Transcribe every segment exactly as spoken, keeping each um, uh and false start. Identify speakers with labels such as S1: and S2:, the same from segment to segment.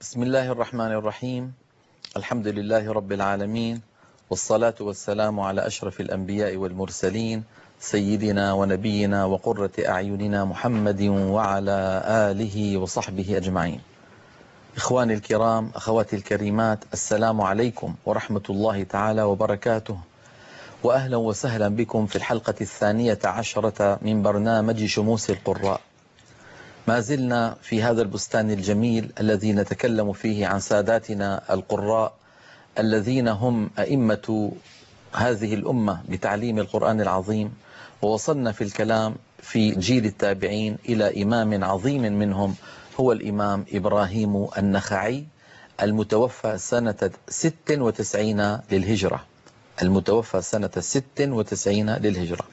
S1: بسم الله الرحمن الرحيم. الحمد لله رب العالمين، والصلاة والسلام على أشرف الأنبياء والمرسلين، سيدنا ونبينا وقرة أعيننا محمد وعلى آله وصحبه أجمعين. إخواني الكرام، أخواتي الكريمات، السلام عليكم ورحمة الله تعالى وبركاته، وأهلا وسهلا بكم في الحلقة الثانية عشرة من برنامج شموس القراء. ما زلنا في هذا البستان الجميل الذي نتكلم فيه عن ساداتنا القراء الذين هم أئمة هذه الأمة بتعليم القرآن العظيم، ووصلنا في الكلام في جيل التابعين إلى إمام عظيم منهم هو الإمام إبراهيم النخعي المتوفى سنة ست وتسعين للهجرة المتوفى سنة ست وتسعين للهجرة.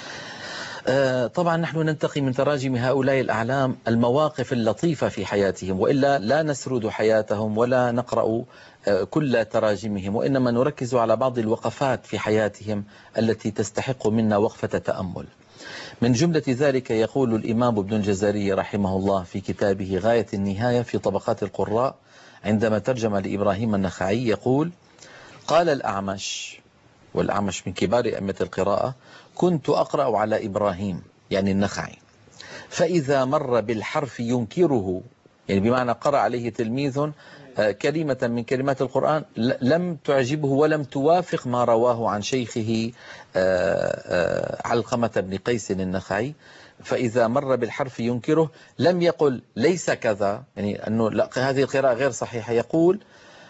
S1: طبعا نحن ننتقي من تراجم هؤلاء الأعلام المواقف اللطيفة في حياتهم، وإلا لا نسرد حياتهم ولا نقرأ كل تراجمهم، وإنما نركز على بعض الوقفات في حياتهم التي تستحق منا وقفة تأمل. من جملة ذلك يقول الإمام ابن الجزري رحمه الله في كتابه غاية النهاية في طبقات القراء عندما ترجم لإبراهيم النخعي، يقول: قال الأعمش، والأعمش من كبار أئمة القراءة: كنت أقرأ على إبراهيم يعني النخعي، فإذا مر بالحرف ينكره، يعني بمعنى قرأ عليه تلميذ كلمة من كلمات القرآن لم تعجبه ولم توافق ما رواه عن شيخه علقمة بن قيس النخعي، فإذا مر بالحرف ينكره لم يقل ليس كذا، يعني أنه لا هذه القراءة غير صحيحة، يقول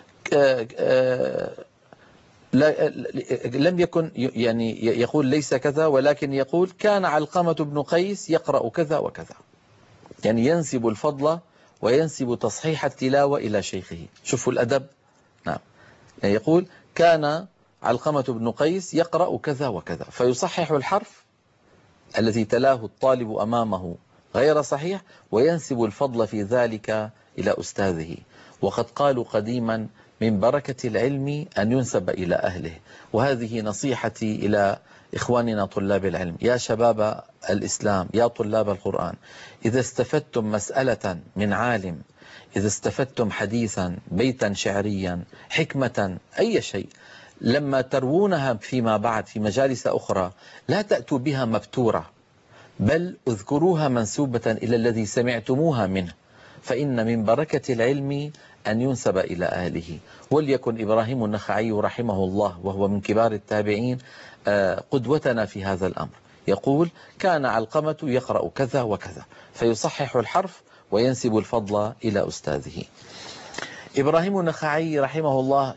S1: لا لم يكن يعني يقول ليس كذا، ولكن يقول كان علقمة بن قيس يقرأ كذا وكذا، يعني ينسب الفضل وينسب تصحيح التلاوة إلى شيخه. شوفوا الأدب. نعم، يعني يقول كان علقمة بن قيس يقرأ كذا وكذا، فيصحح الحرف الذي تلاه الطالب أمامه غير صحيح، وينسب الفضل في ذلك إلى أستاذه. وقد قالوا قديما: من بركة العلم أن ينسب إلى أهله. وهذه نصيحتي إلى إخواننا طلاب العلم، يا شباب الإسلام، يا طلاب القرآن، إذا استفدتم مسألة من عالم، إذا استفدتم حديثا، بيتا شعريا، حكمة، أي شيء، لما تروونها فيما بعد في مجالس أخرى لا تأتوا بها مبتورة، بل اذكروها منسوبة إلى الذي سمعتموها منه، فإن من بركة العلم أن ينسب إلى أهله. وليكن إبراهيم النخعي رحمه الله وهو من كبار التابعين قدوتنا في هذا الأمر. يقول كان علقمة يقرأ كذا وكذا، فيصحح الحرف وينسب الفضل إلى أستاذه. إبراهيم النخعي رحمه الله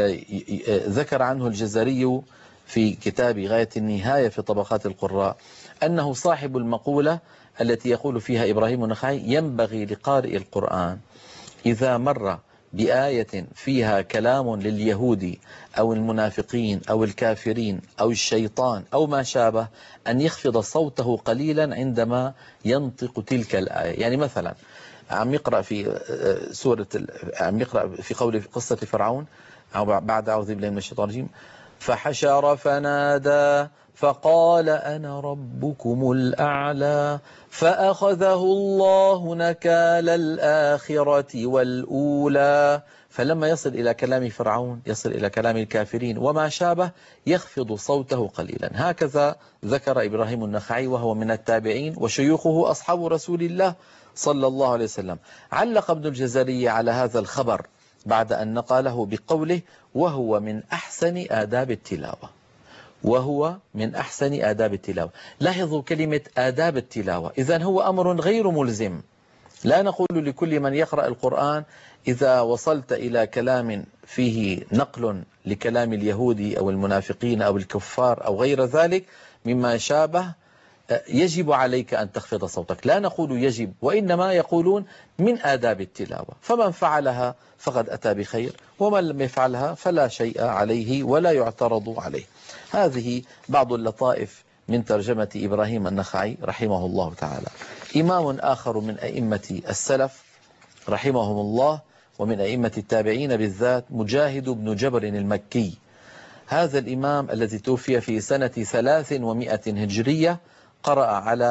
S1: ذكر عنه الجزري في كتاب غاية النهاية في طبقات القراء أنه صاحب المقولة التي يقول فيها إبراهيم النخعي: ينبغي لقارئ القرآن إذا مر بآية فيها كلام لليهود أو المنافقين أو الكافرين أو الشيطان أو ما شابه أن يخفض صوته قليلا عندما ينطق تلك الآية. يعني مثلا عم يقرأ في سورة عم يقرأ في قول في قصة فرعون أو بعد أعوذ بالله من الشيطان الرجيم: فحشر فنادى فقال أنا ربكم الأعلى فأخذه الله نكال الآخرة والأولى. فلما يصل إلى كلام فرعون، يصل إلى كلام الكافرين وما شابه، يخفض صوته قليلا. هكذا ذكر إبراهيم النخعي وهو من التابعين وشيوخه أصحاب رسول الله صلى الله عليه وسلم. علق ابن الجزري على هذا الخبر بعد أن نقله بقوله: وهو من أحسن آداب التلاوة. وهو من أحسن آداب التلاوة. لاحظوا كلمة آداب التلاوة، إذن هو أمر غير ملزم. لا نقول لكل من يقرأ القرآن إذا وصلت إلى كلام فيه نقل لكلام اليهود أو المنافقين أو الكفار أو غير ذلك مما شابه يجب عليك أن تخفض صوتك. لا نقول يجب، وإنما يقولون من آداب التلاوة، فمن فعلها فقد أتى بخير، ومن لم يفعلها فلا شيء عليه ولا يعترض عليه. هذه بعض اللطائف من ترجمة إبراهيم النخعي رحمه الله تعالى. إمام آخر من أئمة السلف رحمهم الله ومن أئمة التابعين بالذات مجاهد بن جبر المكي. هذا الإمام الذي توفي في سنة ثلاث ومئة هجرية قرأ على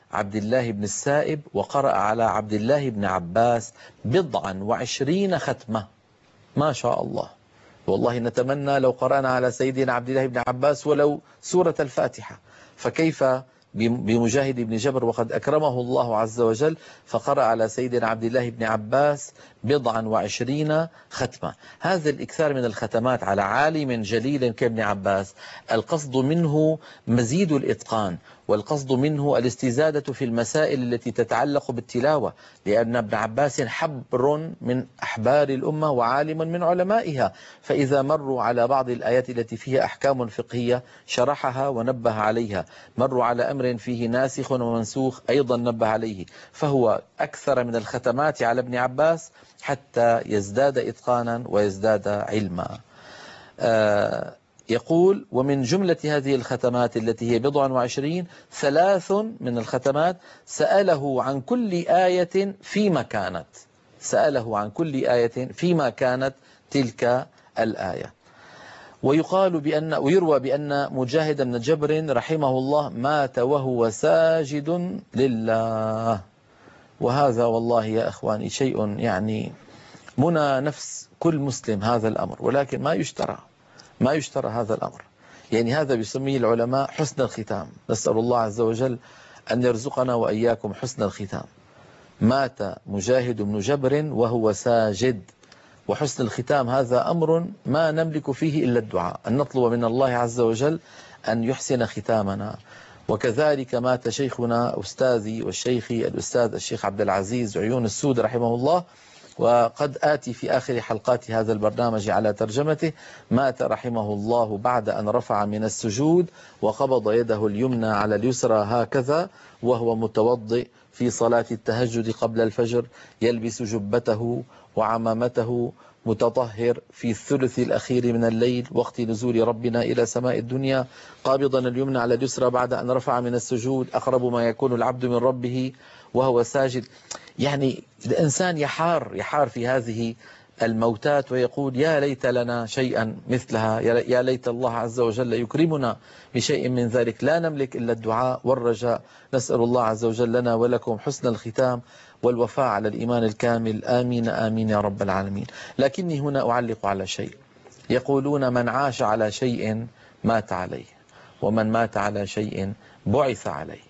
S1: عبد الله بن السائب وقرأ على عبد الله بن عباس بضعا وعشرين ختمة. ما شاء الله، والله نتمنى لو قرأنا على سيدنا عبد الله بن عباس ولو سورة الفاتحة، فكيف بمجاهد بن جبر وقد أكرمه الله عز وجل فقرأ على سيدنا عبد الله بن عباس بضعا وعشرين ختمة. هذا الإكثار من الختمات على عالم جليل كابن عباس القصد منه مزيد الإتقان، والقصد منه الاستزادة في المسائل التي تتعلق بالتلاوة، لأن ابن عباس حبر من أحبار الأمة وعالم من علمائها، فإذا مروا على بعض الآيات التي فيها أحكام فقهية شرحها ونبه عليها، مروا على أمر فيه ناسخ ومنسوخ أيضا نبه عليه، فهو أكثر من الختمات على ابن عباس حتى يزداد إتقانا ويزداد علما. آه يقول: ومن جملة هذه الختمات التي هي بضع وعشرين ثلاث من الختمات سأله عن كل آية فيما كانت، سأله عن كل آية فيما كانت تلك الآية. ويقال بأن ويروى بأن مجاهد بن جبر رحمه الله مات وهو ساجد لله، وهذا والله يا أخواني شيء يعني منى نفس كل مسلم هذا الأمر، ولكن ما يشترى ما يشترى هذا الأمر. يعني هذا بيسميه العلماء حسن الختام. نسأل الله عز وجل أن يرزقنا وإياكم حسن الختام. مات مجاهد بن جبر وهو ساجد، وحسن الختام هذا أمر ما نملك فيه إلا الدعاء، أن نطلب من الله عز وجل أن يحسن ختامنا. وكذلك مات شيخنا أستاذي والشيخي الأستاذ الشيخ عبد العزيز عيون السود رحمه الله، وقد آتي في آخر حلقات هذا البرنامج على ترجمته. مات رحمه الله بعد أن رفع من السجود وقبض يده اليمنى على اليسرى هكذا وهو متوضئ في صلاة التهجد قبل الفجر، يلبس جبته وعمامته متطهر في الثلث الأخير من الليل وقت نزول ربنا إلى سماء الدنيا، قابضا اليمنى على اليسرى بعد أن رفع من السجود، أقرب ما يكون العبد من ربه وهو ساجد. يعني الإنسان يحار يحار في هذه الموتات ويقول: يا ليت لنا شيئا مثلها، يا ليت الله عز وجل يكرمنا بشيء من ذلك. لا نملك إلا الدعاء والرجاء. نسأل الله عز وجل لنا ولكم حسن الختام والوفاء على الإيمان الكامل. آمين آمين يا رب العالمين. لكني هنا أعلق على شيء. يقولون: من عاش على شيء مات عليه، ومن مات على شيء بعث عليه.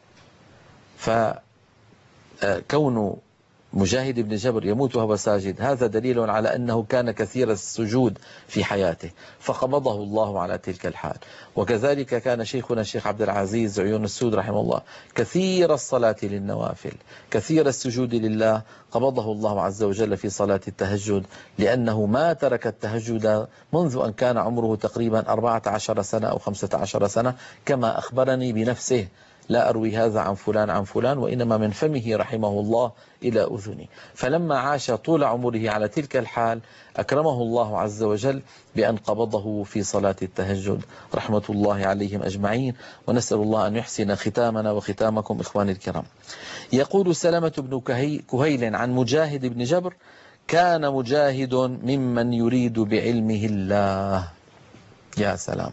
S1: فكون مجاهد بن جبر يموت وهو ساجد هذا دليل على أنه كان كثير السجود في حياته فقبضه الله على تلك الحال. وكذلك كان شيخنا الشيخ عبد العزيز عيون السود رحمه الله كثير الصلاة للنوافل، كثير السجود لله، قبضه الله عز وجل في صلاة التهجد، لأنه ما ترك التهجد منذ أن كان عمره تقريبا أربعة عشر سنة أو خمسة عشر سنة كما أخبرني بنفسه. لا أروي هذا عن فلان عن فلان، وإنما من فمه رحمه الله إلى أذني. فلما عاش طول عمره على تلك الحال أكرمه الله عز وجل بأن قبضه في صلاة التهجد رحمة الله عليهم أجمعين. ونسأل الله أن يحسن ختامنا وختامكم إخواني الكرام. يقول سلمة بن كهيل عن مجاهد بن جبر: كان مجاهد ممن يريد بعلمه الله. يا سلام،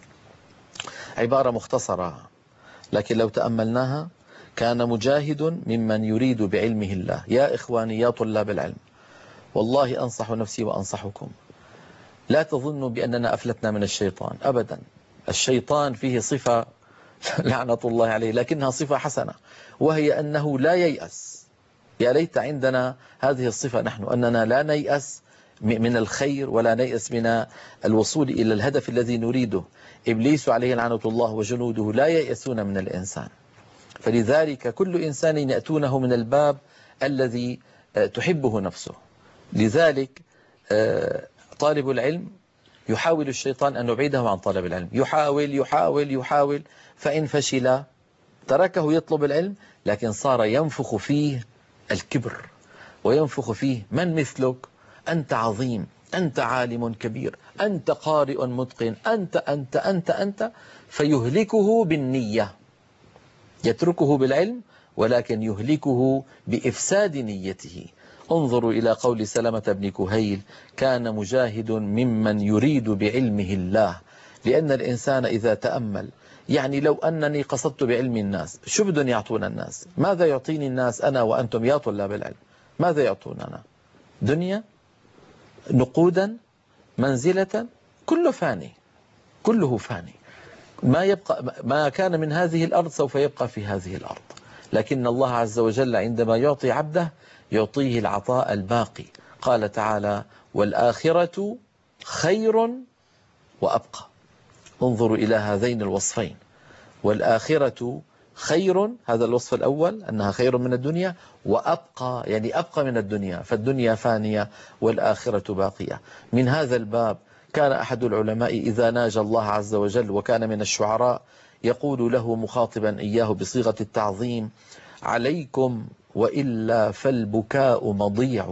S1: عبارة مختصرة لكن لو تأملناها: كان مجاهد ممن يريد بعلمه الله. يا إخواني يا طلاب العلم، والله أنصح نفسي وأنصحكم، لا تظنوا بأننا أفلتنا من الشيطان أبدا. الشيطان فيه صفة لعنة الله عليه لكنها صفة حسنة، وهي أنه لا ييأس. يا ليت عندنا هذه الصفة نحن، أننا لا نيأس من الخير ولا نيأس من الوصول إلى الهدف الذي نريده. إبليس عليه لعنة الله وجنوده لا ييأسون من الإنسان، فلذلك كل إنسان يأتونه من الباب الذي تحبه نفسه. لذلك طالب العلم يحاول الشيطان أن يبعده عن طلب العلم، يحاول يحاول يحاول فإن فشل تركه يطلب العلم، لكن صار ينفخ فيه الكبر وينفخ فيه: من مثلك؟ أنت عظيم، أنت عالم كبير، أنت قارئ متقن، أنت أنت أنت أنت فيهلكه بالنية. يتركه بالعلم ولكن يهلكه بإفساد نيته. انظروا إلى قول سلمة بن كهيل: كان مجاهد ممن يريد بعلمه الله. لأن الإنسان إذا تأمل يعني لو أنني قصدت بعلم الناس، شو بدهم يعطونا الناس؟ ماذا يعطيني الناس أنا وأنتم يا طلاب العلم؟ ماذا يعطوننا؟ دنيا، نقودا، منزلة، كله فاني، كله فاني. ما يبقى ما كان من هذه الأرض سوف يبقى في هذه الأرض. لكن الله عز وجل عندما يعطي عبده يعطيه العطاء الباقي. قال تعالى: والآخرة خير وأبقى. انظروا إلى هذين الوصفين، والآخرة خير، هذا الوصف الأول أنها خير من الدنيا، وأبقى يعني أبقى من الدنيا، فالدنيا فانية والآخرة باقية. من هذا الباب كان أحد العلماء إذا ناجى الله عز وجل وكان من الشعراء يقول له مخاطبا إياه بصيغة التعظيم: عليكم وإلا فالبكاء مضيع،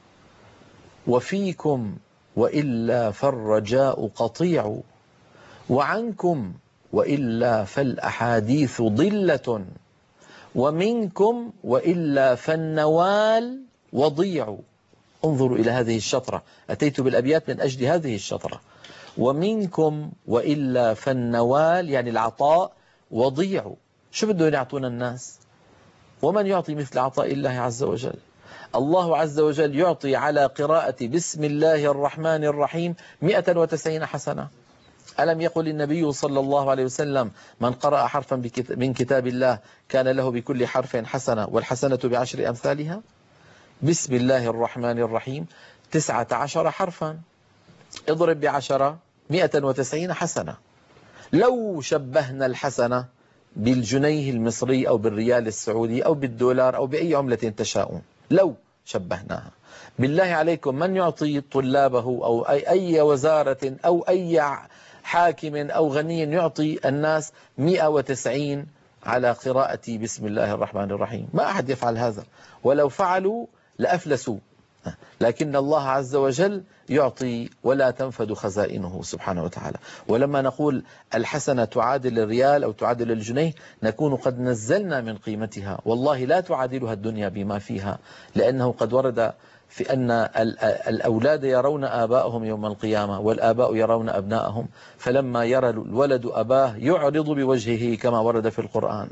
S1: وفيكم وإلا فالرجاء قطيع، وعنكم وإلا فالأحاديث ضلة، ومنكم وإلا فالنوال وضيع. انظروا إلى هذه الشطرة، أتيت بالأبيات من أجل هذه الشطرة. ومنكم وإلا فالنوال يعني العطاء وضيع. شو بدهم يعطونا الناس؟ ومن يعطي مثل عطاء الله عز وجل؟ الله عز وجل يعطي على قراءة بسم الله الرحمن الرحيم مئة وتسعين حسنة. ألم يقل النبي صلى الله عليه وسلم: من قرأ حرفا من كتاب الله كان له بكل حرف حسنة، والحسنة بعشر أمثالها؟ بسم الله الرحمن الرحيم تسعة عشر حرفا، اضرب بعشرة، مئة وتسعين حسنة. لو شبهنا الحسنة بالجنيه المصري أو بالريال السعودي أو بالدولار أو بأي عملة تشاءون، لو شبهناها، بالله عليكم من يعطي طلابه أو أي, أي وزارة أو أي حاكم أو غني يعطي الناس مئة وتسعين على قراءة بسم الله الرحمن الرحيم؟ ما أحد يفعل هذا، ولو فعلوا لأفلسوا. لكن الله عز وجل يعطي ولا تنفد خزائنه سبحانه وتعالى. ولما نقول الحسنة تعادل الريال أو تعادل الجنيه نكون قد نزلنا من قيمتها. والله لا تعادلها الدنيا بما فيها، لأنه قد ورد في أن الأولاد يرون آباءهم يوم القيامة والآباء يرون أبناءهم، فلما يرى الولد أباه يعرض بوجهه كما ورد في القرآن: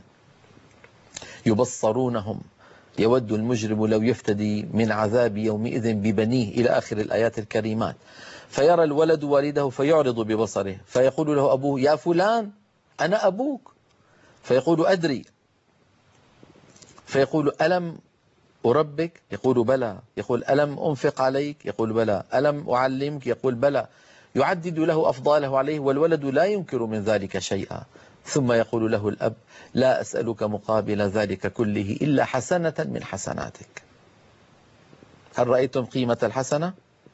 S1: يبصرونهم يود المجرم لو يفتدي من عذاب يومئذ ببنيه، إلى آخر الآيات الكريمات. فيرى الولد والده فيعرض ببصره، فيقول له أبوه: يا فلان أنا أبوك، فيقول: أدري. فيقول: ألم أربك؟ يقول: بلى. يقول: ألم أنفق عليك؟ يقول: بلى. ألم أعلمك؟ يقول: بلى. يعدد له أفضاله عليه، والولد لا ينكر من ذلك شيئا. ثم يقول له الأب: لا أسألك مقابل ذلك كله إلا حسنة من حسناتك. هل رأيتم قيمة الحسنة؟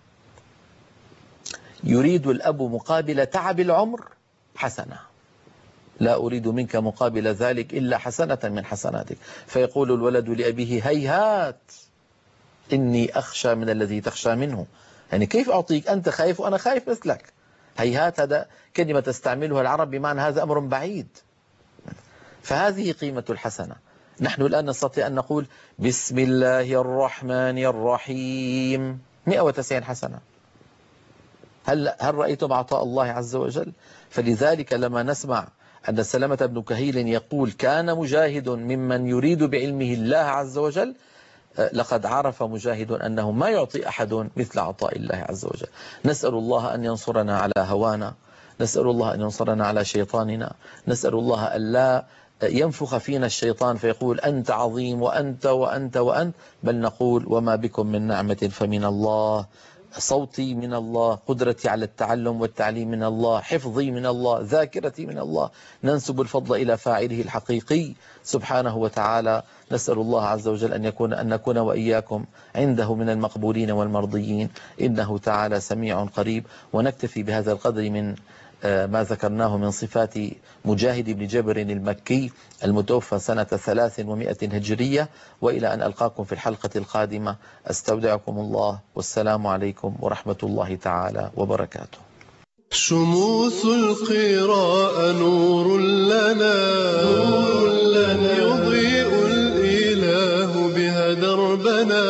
S1: يريد الأب مقابل تعب العمر حسنة، لا أريد منك مقابل ذلك إلا حسنة من حسناتك. فيقول الولد لأبيه: هيهات إني أخشى من الذي تخشى منه. يعني كيف أعطيك أنت خايف وأنا خايف مثلك؟ هيهات هذا كلمة تستعملها العرب بمعنى هذا أمر بعيد. فهذه قيمة الحسنة. نحن الآن نستطيع أن نقول بسم الله الرحمن الرحيم مئة وتسعين حسنة. هل هل رأيتم عطاء الله عز وجل؟ فلذلك لما نسمع أن سلمة بن كهيل يقول: كان مجاهد ممن يريد بعلمه الله عز وجل، لقد عرف مجاهد أنه ما يعطي أحد مثل عطاء الله عز وجل. نسأل الله أن ينصرنا على هوانا، نسأل الله أن ينصرنا على شيطاننا، نسأل الله أن لا ينفخ فينا الشيطان فيقول: أنت عظيم وأنت وأنت وأنت، بل نقول: وما بكم من نعمة فمن الله، صوتي من الله، قدرتي على التعلم والتعليم من الله، حفظي من الله، ذاكرتي من الله. ننسب الفضل إلى فاعله الحقيقي سبحانه وتعالى. نسأل الله عز وجل أن يكون أن نكون وإياكم عنده من المقبولين والمرضيين، إنه تعالى سميع قريب. ونكتفي بهذا القدر من ما ذكرناه من صفات مجاهد بن جبر المكي المتوفى سنة ثلاث ومئة هجرية. وإلى أن ألقاكم في الحلقة القادمة أستودعكم الله، والسلام عليكم ورحمة الله تعالى وبركاته.
S2: شموس القراء نور لنا، نور لنا يضيء الإله بها دربنا،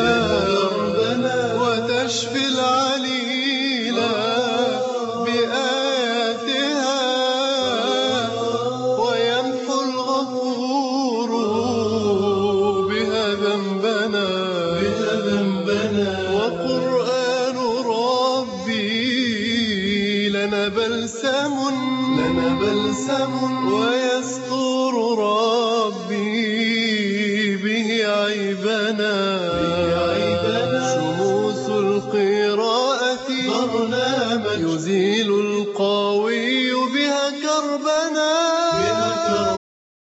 S2: وتشفي العليلا بآياتها لنا بلسم لنا بلسم ويستر ربي به عيبنا شموس القراءة برنامج يزيل القاوي بها كربنا